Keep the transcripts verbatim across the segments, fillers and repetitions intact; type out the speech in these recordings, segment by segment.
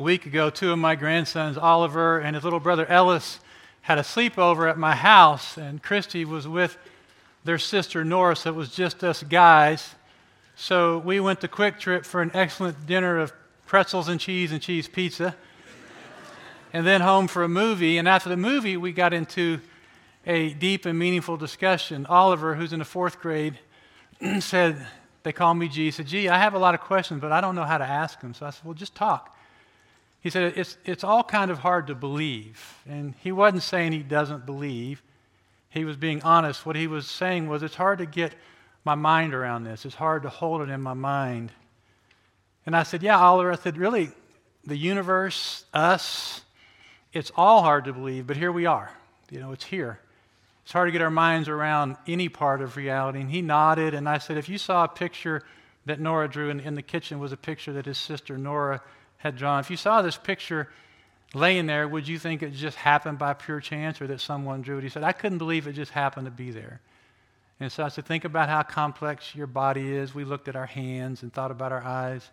A week ago, two of my grandsons, Oliver and his little brother Ellis, had a sleepover at my house, and Christy was with their sister Nora, so it was just us guys. So we went to Quick Trip for an excellent dinner of pretzels and cheese and cheese pizza, and then home for a movie. And after the movie, we got into a deep and meaningful discussion. Oliver, who's in the fourth grade, said, they call me G, said, G, I have a lot of questions, but I don't know how to ask them. So I said, well, just talk. He said, it's, it's all kind of hard to believe. And he wasn't saying he doesn't believe. He was being honest. What he was saying was, it's hard to get my mind around this. It's hard to hold it in my mind. And I said, yeah, Oliver, I said, really, the universe, us, it's all hard to believe, but here we are. You know, it's here. It's hard to get our minds around any part of reality. And he nodded, and I said, if you saw a picture that Nora drew in, in the kitchen was a picture that his sister Nora had drawn. If you saw this picture laying there, would you think it just happened by pure chance or that someone drew it? He said, I couldn't believe it just happened to be there. And so I said, think about how complex your body is. We looked at our hands and thought about our eyes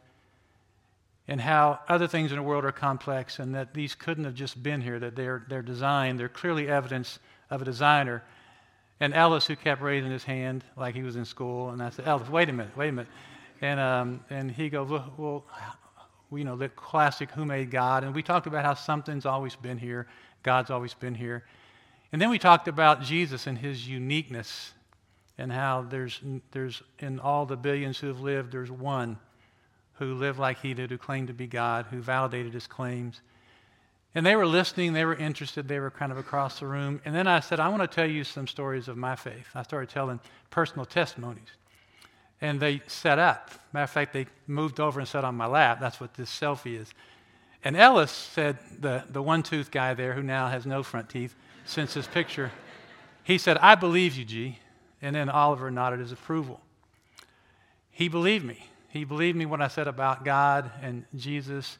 and how other things in the world are complex and that these couldn't have just been here, that they're, they're designed. They're clearly evidence of a designer. And Ellis, who kept raising his hand like he was in school, and I said, Ellis, wait a minute, wait a minute. And, um, and he goes, well, well you know, the classic Who Made God? And we talked about how something's always been here, God's always been here. And then we talked about Jesus and his uniqueness and how there's, there's in all the billions who have lived, there's one who lived like he did, who claimed to be God, who validated his claims. And they were listening, they were interested, they were kind of across the room. And then I said, I want to tell you some stories of my faith. I started telling personal testimonies. And they sat up. Matter of fact, they moved over and sat on my lap. That's what this selfie is. And Ellis said, the, the one-tooth guy there who now has no front teeth since his picture, he said, I believe you, G. And then Oliver nodded his approval. He believed me. He believed me when I said about God and Jesus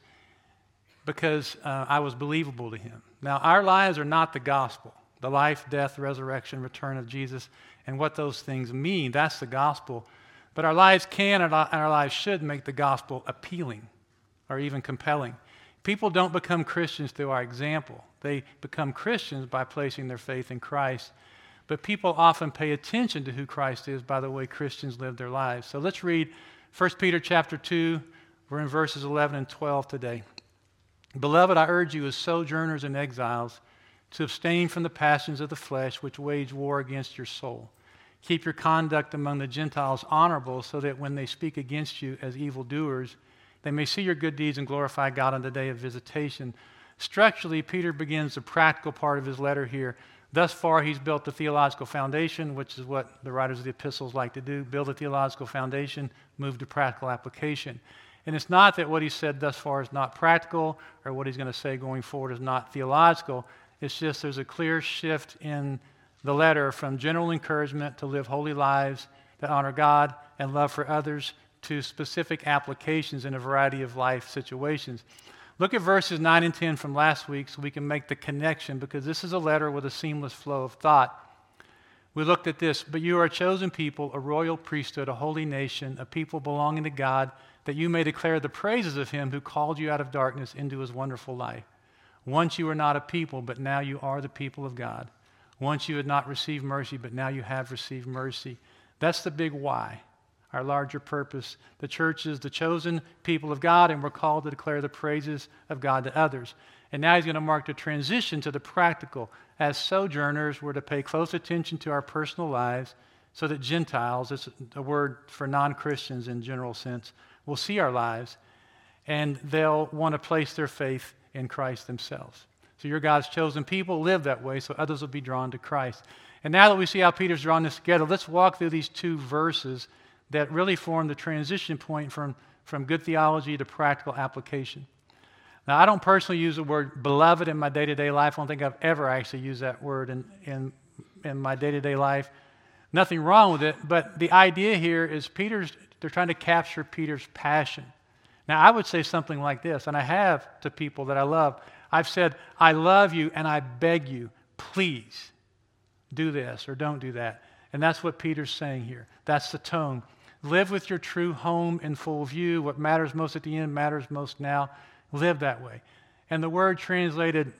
because uh, I was believable to him. Now, our lives are not the gospel. The life, death, resurrection, return of Jesus, and what those things mean, that's the gospel. But our lives can and our lives should make the gospel appealing or even compelling. People don't become Christians through our example. They become Christians by placing their faith in Christ. But people often pay attention to who Christ is by the way Christians live their lives. So let's read First Peter chapter two. We're in verses eleven and twelve today. Beloved, I urge you as sojourners and exiles to abstain from the passions of the flesh which wage war against your soul. Keep your conduct among the Gentiles honorable so that when they speak against you as evildoers, they may see your good deeds and glorify God on the day of visitation. Structurally, Peter begins the practical part of his letter here. Thus far, he's built the theological foundation, which is what the writers of the epistles like to do, build a theological foundation, move to practical application. And it's not that what he said thus far is not practical or what he's going to say going forward is not theological. It's just there's a clear shift in the letter from general encouragement to live holy lives that honor God and love for others to specific applications in a variety of life situations. Look at verses nine and ten from last week so we can make the connection because this is a letter with a seamless flow of thought. We looked at this, but you are a chosen people, a royal priesthood, a holy nation, a people belonging to God, that you may declare the praises of him who called you out of darkness into his wonderful light. Once you were not a people, but now you are the people of God. Once you had not received mercy, but now you have received mercy. That's the big why, our larger purpose. The church is the chosen people of God, and we're called to declare the praises of God to others. And now he's going to mark the transition to the practical. As sojourners, we're to pay close attention to our personal lives so that Gentiles, it's a word for non-Christians in general sense, will see our lives, and they'll want to place their faith in Christ themselves. So you're God's chosen people, live that way so others will be drawn to Christ. And now that we see how Peter's drawn this together, let's walk through these two verses that really form the transition point from, from good theology to practical application. Now, I don't personally use the word beloved in my day-to-day life. I don't think I've ever actually used that word in, in, in my day-to-day life. Nothing wrong with it, but the idea here is Peter's, they're trying to capture Peter's passion. Now, I would say something like this, and I have to people that I love. I've said, I love you, and I beg you, please do this or don't do that. And that's what Peter's saying here. That's the tone. Live with your true home in full view. What matters most at the end matters most now. live that way. And the word translated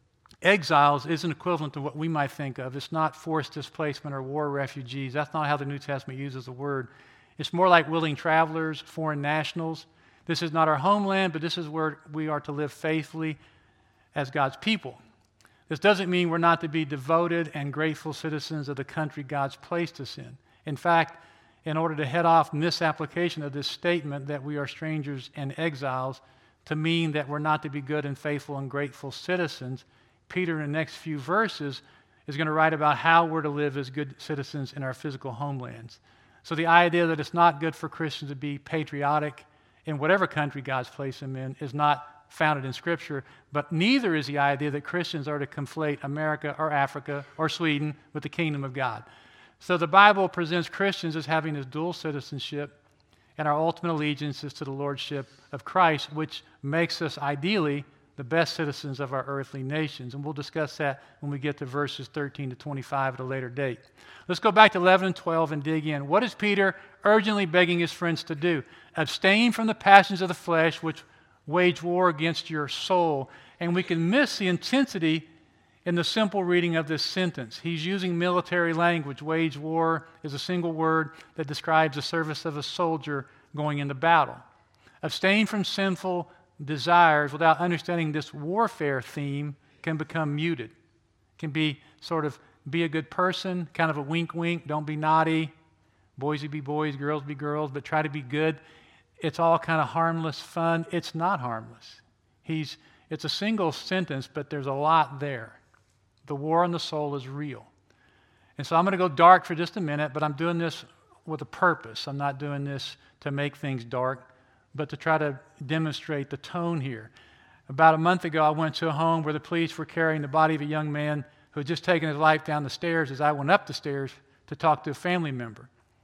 exiles isn't equivalent to what we might think of. It's not forced displacement or war refugees. That's not how the New Testament uses the word. It's more like willing travelers, foreign nationals. This is not our homeland, but this is where we are to live faithfully as God's people. This doesn't mean we're not to be devoted and grateful citizens of the country God's placed us in. In fact, in order to head off misapplication of this statement that we are strangers and exiles to mean that we're not to be good and faithful and grateful citizens, Peter in the next few verses is going to write about how we're to live as good citizens in our physical homelands. So the idea that it's not good for Christians to be patriotic in whatever country God's placed them in is not founded in Scripture, but neither is the idea that Christians are to conflate America or Africa or Sweden with the kingdom of God. So the Bible presents Christians as having this dual citizenship, and our ultimate allegiance is to the lordship of Christ, which makes us ideally the best citizens of our earthly nations. And we'll discuss that when we get to verses thirteen to twenty-five at a later date. Let's go back to eleven and twelve and dig in. What is Peter urgently begging his friends to do? Abstain from the passions of the flesh, which wage war against your soul. And we can miss the intensity in the simple reading of this sentence. He's using military language. Wage war is a single word that describes the service of a soldier going into battle. Abstain from sinful desires without understanding this warfare theme can become muted. Can be sort of be a good person, kind of a wink wink, don't be naughty. Boys be boys, girls be girls, but try to be good. It's all kind of harmless fun. It's not harmless. He's, it's a single sentence, but there's a lot there. The war on the soul is real. And so I'm going to go dark for just a minute, but I'm doing this with a purpose. I'm not doing this to make things dark, but to try to demonstrate the tone here. About a month ago, I went to a home where the police were carrying the body of a young man who had just taken his life down the stairs as I went up the stairs to talk to a family member.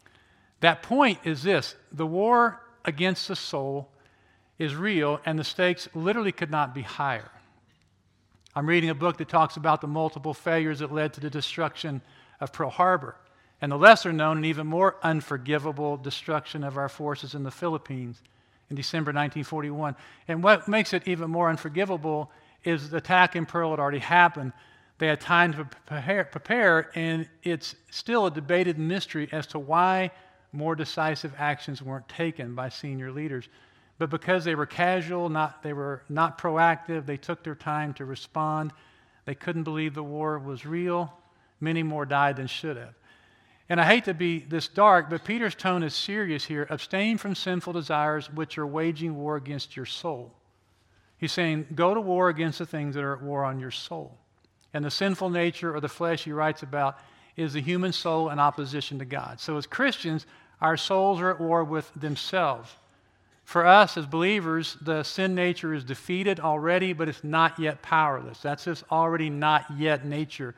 That point is this: the war against the soul is real, and the stakes literally could not be higher. I'm reading a book that talks about the multiple failures that led to the destruction of Pearl Harbor, and the lesser known and even more unforgivable destruction of our forces in the Philippines in December nineteen forty-one. And what makes it even more unforgivable is the attack in Pearl had already happened. They had time to prepare, prepare, and it's still a debated mystery as to why more decisive actions weren't taken by senior leaders. But because they were casual, not, they were not proactive, they took their time to respond. They couldn't believe the war was real. Many more died than should have. And I hate to be this dark, but Peter's tone is serious here. Abstain from sinful desires which are waging war against your soul. He's saying, go to war against the things that are at war on your soul. And the sinful nature or the flesh he writes about is the human soul in opposition to God. So as Christians, our souls are at war with themselves. For us as believers, the sin nature is defeated already, but it's not yet powerless. That's this already not yet nature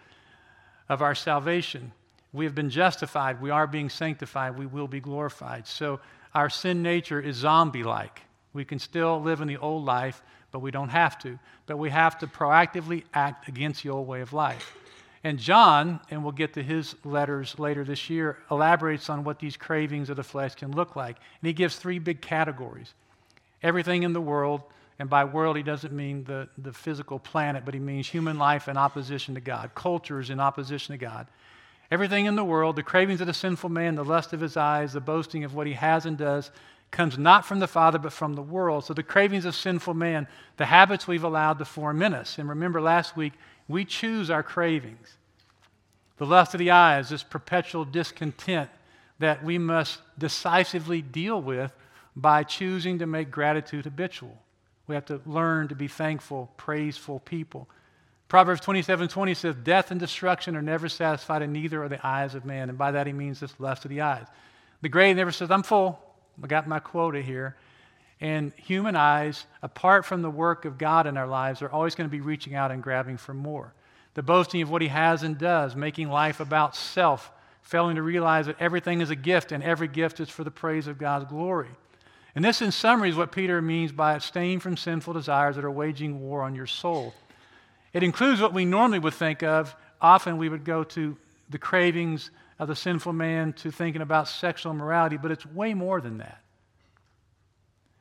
of our salvation. We have been justified. We are being sanctified. We will be glorified. So our sin nature is zombie-like. We can still live in the old life, but we don't have to. But we have to proactively act against the old way of life. And John, and we'll get to his letters later this year, elaborates on what these cravings of the flesh can look like. And he gives three big categories. Everything in the world, and by world he doesn't mean the, the physical planet, but he means human life in opposition to God, cultures in opposition to God. Everything in the world, the cravings of the sinful man, the lust of his eyes, the boasting of what he has and does, comes not from the Father but from the world. So the cravings of sinful man, the habits we've allowed to form in us. And remember last week, we choose our cravings. The lust of the eyes, this perpetual discontent that we must decisively deal with by choosing to make gratitude habitual. We have to learn to be thankful, praiseful people. Proverbs twenty-seven twenty says, death and destruction are never satisfied, and neither are the eyes of man. And by that he means this lust of the eyes. The grave never says, I'm full. I got my quota here. And human eyes, apart from the work of God in our lives, are always going to be reaching out and grabbing for more. The boasting of what he has and does, making life about self, failing to realize that everything is a gift, and every gift is for the praise of God's glory. And this, in summary, is what Peter means by abstaining from sinful desires that are waging war on your soul. It includes what we normally would think of. Often we would go to the cravings of the sinful man, to thinking about sexual immorality, but it's way more than that.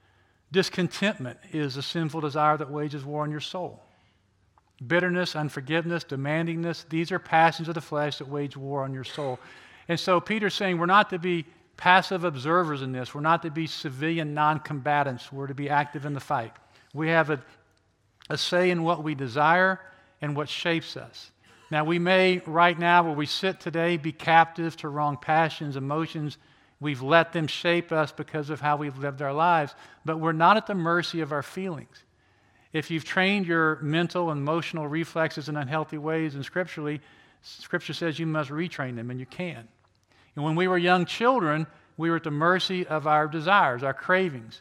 Discontentment is a sinful desire that wages war on your soul. Bitterness, unforgiveness, demandingness, these are passions of the flesh that wage war on your soul. And so Peter's saying we're not to be passive observers in this. We're not to be civilian non-combatants. We're to be active in the fight. We have a, a say in what we desire and what shapes us. Now, we may, right now, where we sit today, be captive to wrong passions, emotions. We've let them shape us because of how we've lived our lives, but we're not at the mercy of our feelings. If you've trained your mental and emotional reflexes in unhealthy ways, and scripturally, Scripture says you must retrain them, and you can. And when we were young children, we were at the mercy of our desires, our cravings.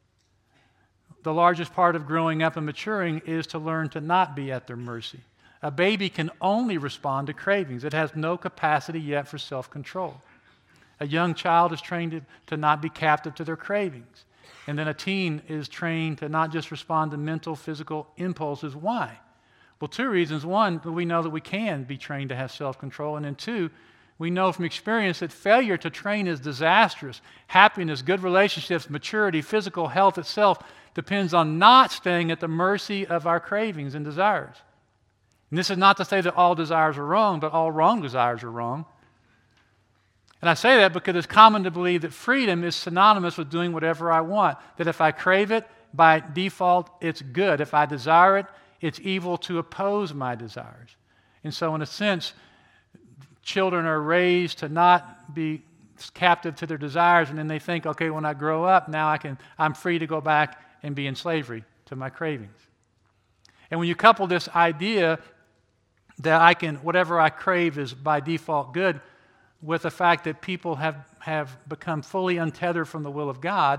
The largest part of growing up and maturing is to learn to not be at their mercy. A baby can only respond to cravings. It has no capacity yet for self-control. A young child is trained to, to not be captive to their cravings. And then a teen is trained to not just respond to mental, physical impulses. Why? Well, two reasons. One, we know that we can be trained to have self-control. And then two, we know from experience that failure to train is disastrous. Happiness, good relationships, maturity, physical health itself depends on not staying at the mercy of our cravings and desires. And this is not to say that all desires are wrong, but all wrong desires are wrong. And I say that because it's common to believe that freedom is synonymous with doing whatever I want. That if I crave it, by default, it's good. If I desire it, it's evil to oppose my desires. And so in a sense, children are raised to not be captive to their desires, and then they think, okay, when I grow up, now I can, I'm free to go back and be in slavery to my cravings. And when you couple this idea that I can, whatever I crave is by default good, with the fact that people have, have become fully untethered from the will of God,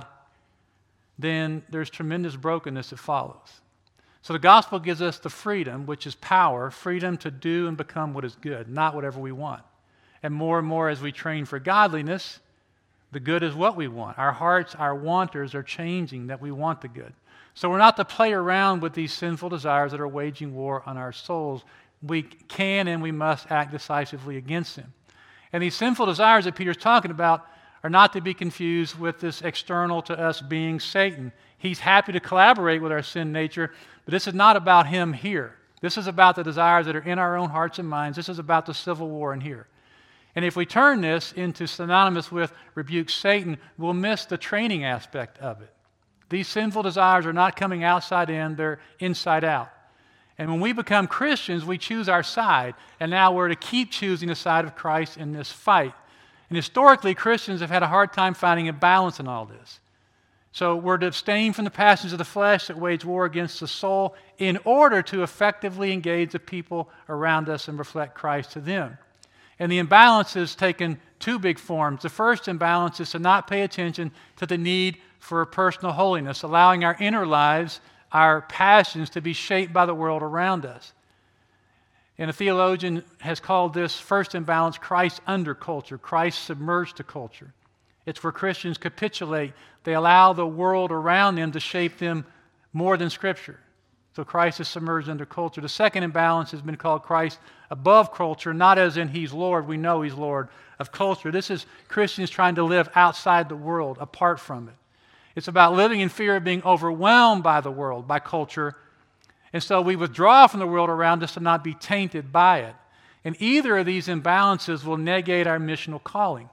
then there's tremendous brokenness that follows. So the gospel gives us the freedom, which is power, freedom to do and become what is good, not whatever we want. And more and more as we train for godliness, the good is what we want. Our hearts, our wanters are changing, that we want the good. So we're not to play around with these sinful desires that are waging war on our souls. We can and we must act decisively against them. And these sinful desires that Peter's talking about are not to be confused with this external to us being Satan. He's happy to collaborate with our sin nature, but this is not about him here. This is about the desires that are in our own hearts and minds. This is about the civil war in here. And if we turn this into synonymous with rebuke Satan, we'll miss the training aspect of it. These sinful desires are not coming outside in, they're inside out. And when we become Christians, we choose our side. And now we're to keep choosing the side of Christ in this fight. And historically, Christians have had a hard time finding a balance in all this. So we're to abstain from the passions of the flesh that wage war against the soul in order to effectively engage the people around us and reflect Christ to them. And the imbalance has taken two big forms. The first imbalance is to not pay attention to the need for personal holiness, allowing our inner lives, our passions to be shaped by the world around us. And a theologian has called this first imbalance Christ under culture, Christ submerged to culture. It's where Christians capitulate. They allow the world around them to shape them more than Scripture. So Christ is submerged under culture. The second imbalance has been called Christ above culture, not as in He's Lord. We know He's Lord of culture. This is Christians trying to live outside the world, apart from it. It's about living in fear of being overwhelmed by the world, by culture. And so we withdraw from the world around us to not be tainted by it. And either of these imbalances will negate our missional calling.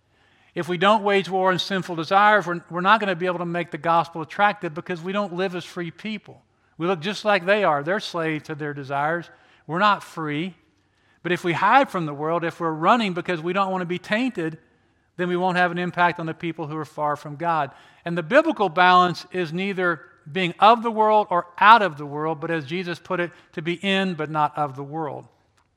If we don't wage war on sinful desires, we're, we're not going to be able to make the gospel attractive because we don't live as free people. We look just like they are. They're slaves to their desires. We're not free. But if we hide from the world, if we're running because we don't want to be tainted, then we won't have an impact on the people who are far from God. And the biblical balance is neither being of the world or out of the world, but as Jesus put it, to be in but not of the world.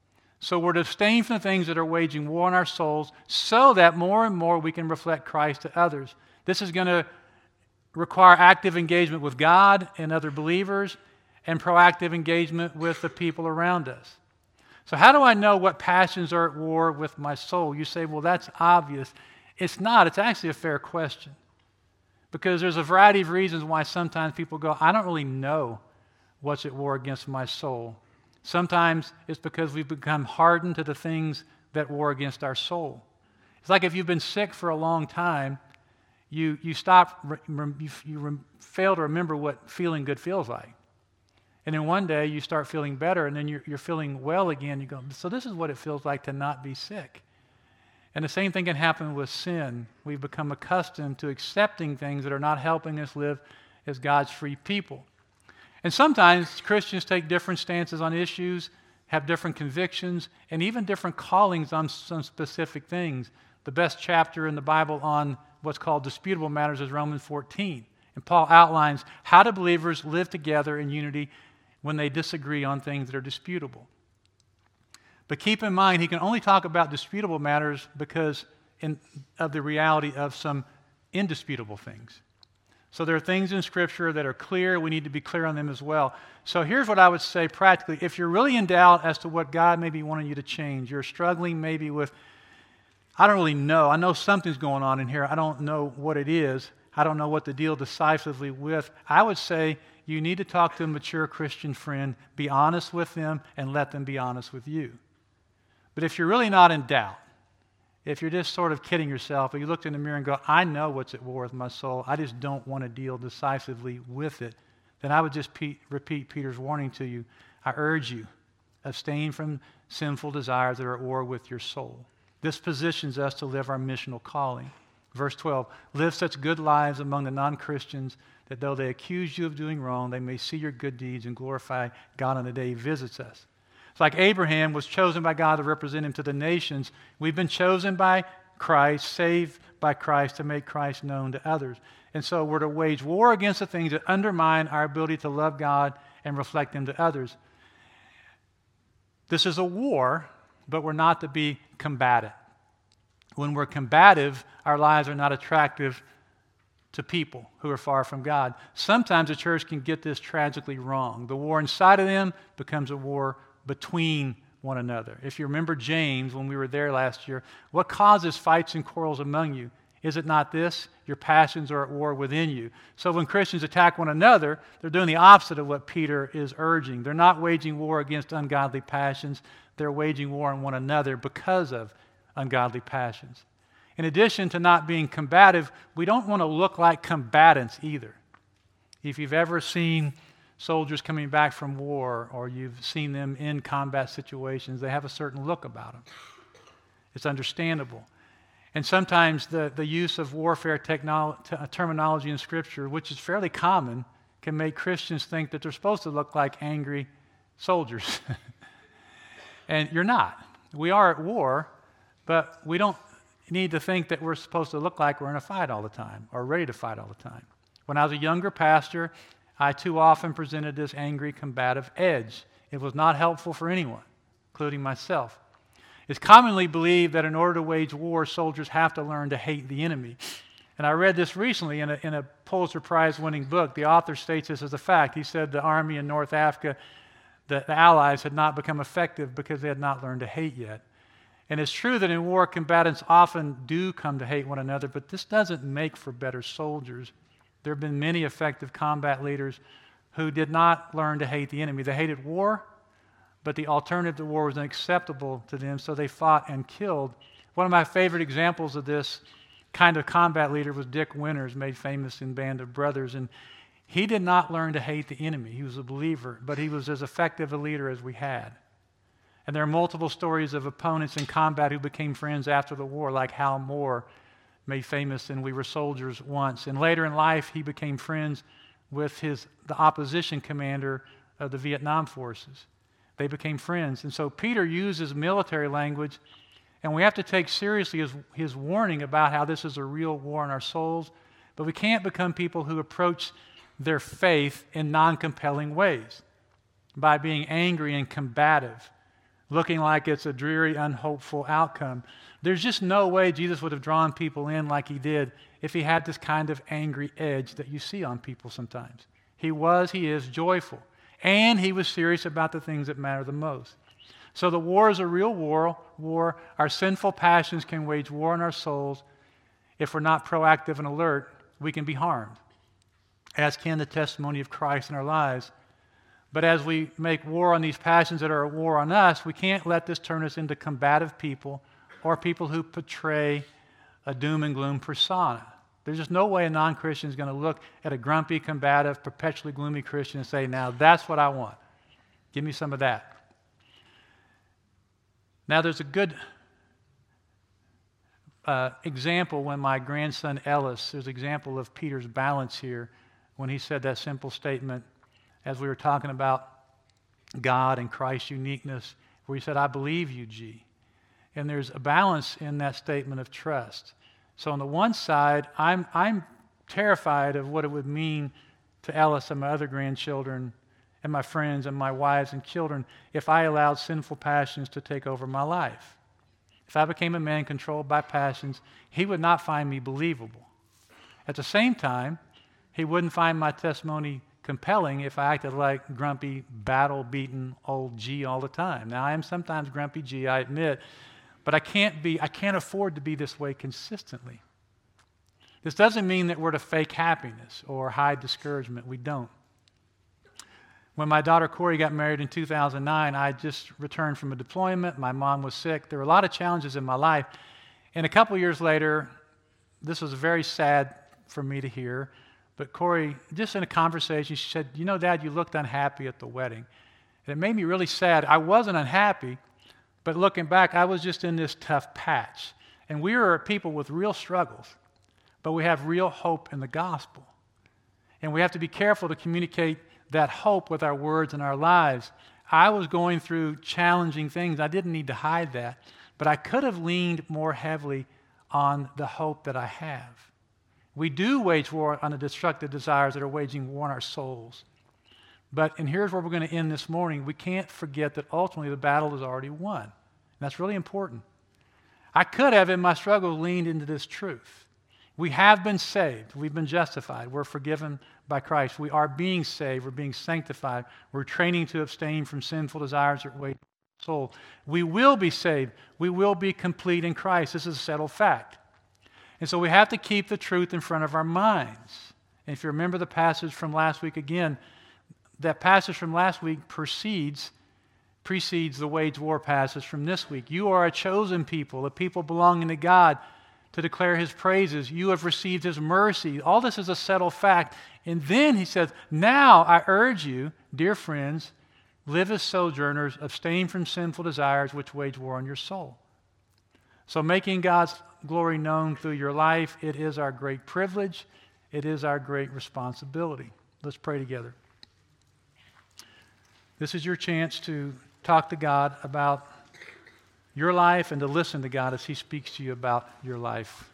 So we're to abstain from the things that are waging war on our souls so that more and more we can reflect Christ to others. This is going to require active engagement with God and other believers and proactive engagement with the people around us. So how do I know what passions are at war with my soul? You say, well, that's obvious. It's not. It's actually a fair question. Because there's a variety of reasons why sometimes people go, I don't really know what's at war against my soul. Sometimes it's because we've become hardened to the things that war against our soul. It's like if you've been sick for a long time, you, you stop, you, you fail to remember what feeling good feels like. And then one day you start feeling better, and then you're, you're feeling well again. You go, so this is what it feels like to not be sick. And the same thing can happen with sin. We've become accustomed to accepting things that are not helping us live as God's free people. And sometimes Christians take different stances on issues, have different convictions, and even different callings on some specific things. The best chapter in the Bible on what's called disputable matters is Romans fourteen. And Paul outlines how do believers live together in unity when they disagree on things that are disputable. But keep in mind, he can only talk about disputable matters because in, of the reality of some indisputable things. So there are things in Scripture that are clear. We need to be clear on them as well. So here's what I would say practically. If you're really in doubt as to what God may be wanting you to change, you're struggling maybe with, I don't really know. I know something's going on in here. I don't know what it is. I don't know what to deal decisively with. I would say you need to talk to a mature Christian friend, be honest with them, and let them be honest with you. But if you're really not in doubt, if you're just sort of kidding yourself, or you look in the mirror and go, I know what's at war with my soul, I just don't want to deal decisively with it, then I would just pe- repeat Peter's warning to you. I urge you, abstain from sinful desires that are at war with your soul. This positions us to live our missional calling. Verse twelve, live such good lives among the non-Christians that though they accuse you of doing wrong, they may see your good deeds and glorify God on the day he visits us. It's like Abraham was chosen by God to represent him to the nations. We've been chosen by Christ, saved by Christ to make Christ known to others. And so we're to wage war against the things that undermine our ability to love God and reflect him to others. This is a war, but we're not to be combative. When we're combative, our lives are not attractive to people who are far from God. Sometimes the church can get this tragically wrong. The war inside of them becomes a war between one another. If you remember James, when we were there last year, what causes fights and quarrels among you? Is it not this? Your passions are at war within you. So when Christians attack one another, they're doing the opposite of what Peter is urging. They're not waging war against ungodly passions. They're waging war on one another because of ungodly passions. In addition to not being combative, we don't want to look like combatants either. If you've ever seen soldiers coming back from war, or you've seen them in combat situations, they have a certain look about them. It's understandable. And sometimes the, the use of warfare technolo- t- terminology in Scripture, which is fairly common, can make Christians think that they're supposed to look like angry soldiers. And you're not. We are at war, but we don't need to think that we're supposed to look like we're in a fight all the time or ready to fight all the time. When I was a younger pastor, I too often presented this angry, combative edge. It was not helpful for anyone, including myself. It's commonly believed that in order to wage war, soldiers have to learn to hate the enemy. And I read this recently in a, in a Pulitzer Prize-winning book. The author states this as a fact. He said the army in North Africa, the, the Allies, had not become effective because they had not learned to hate yet. And it's true that in war, combatants often do come to hate one another, but this doesn't make for better soldiers. There have been many effective combat leaders who did not learn to hate the enemy. They hated war, but the alternative to war was unacceptable to them, so they fought and killed. One of my favorite examples of this kind of combat leader was Dick Winters, made famous in Band of Brothers. And he did not learn to hate the enemy. He was a believer, but he was as effective a leader as we had. And there are multiple stories of opponents in combat who became friends after the war, like Hal Moore, made famous in We Were Soldiers once. And later in life, he became friends with his the opposition commander of the Vietnam forces. They became friends. And so Peter uses military language, and we have to take seriously his, his warning about how this is a real war on our souls. But we can't become people who approach their faith in non-compelling ways, by being angry and combative, looking like it's a dreary, unhopeful outcome. There's just no way Jesus would have drawn people in like he did if he had this kind of angry edge that you see on people sometimes. He was, he is joyful, and he was serious about the things that matter the most. So the war is a real war. War. Our sinful passions can wage war on our souls. If we're not proactive and alert, we can be harmed, as can the testimony of Christ in our lives. But as we make war on these passions that are at war on us, we can't let this turn us into combative people or people who portray a doom and gloom persona. There's just no way a non-Christian is going to look at a grumpy, combative, perpetually gloomy Christian and say, now that's what I want. Give me some of that. Now there's a good uh, example when my grandson Ellis, there's an example of Peter's balance here when he said that simple statement as we were talking about God and Christ's uniqueness, where he said, I believe you, G. And there's a balance in that statement of trust. So on the one side, I'm, I'm terrified of what it would mean to Ellis and my other grandchildren and my friends and my wives and children if I allowed sinful passions to take over my life. If I became a man controlled by passions, he would not find me believable. At the same time, he wouldn't find my testimony compelling if I acted like grumpy, battle-beaten old G all the time. Now, I am sometimes grumpy G, I admit, but I can't be, I can't afford to be this way consistently. This doesn't mean that we're to fake happiness or hide discouragement. We don't. When my daughter Corey got married in two thousand nine, I just returned from a deployment. My mom was sick. There were a lot of challenges in my life. And a couple years later, this was very sad for me to hear, but Corey, just in a conversation, she said, you know, Dad, you looked unhappy at the wedding. And it made me really sad. I wasn't unhappy, but looking back, I was just in this tough patch. And we are people with real struggles, but we have real hope in the gospel. And we have to be careful to communicate that hope with our words and our lives. I was going through challenging things. I didn't need to hide that, but I could have leaned more heavily on the hope that I have. We do wage war on the destructive desires that are waging war on our souls. But, and here's where we're going to end this morning, we can't forget that ultimately the battle is already won. And that's really important. I could have, in my struggle, leaned into this truth. We have been saved. We've been justified. We're forgiven by Christ. We are being saved. We're being sanctified. We're training to abstain from sinful desires that wage our soul. We will be saved. We will be complete in Christ. This is a settled fact. And so we have to keep the truth in front of our minds. And if you remember the passage from last week again, that passage from last week precedes, precedes the wage war passage from this week. You are a chosen people, a people belonging to God, to declare His praises. You have received His mercy. All this is a settled fact. And then he says, now I urge you, dear friends, live as sojourners, abstain from sinful desires which wage war on your soul. So making God's glory known through your life, it is our great privilege. It is our great responsibility. Let's pray together. This is your chance to talk to God about your life and to listen to God as He speaks to you about your life.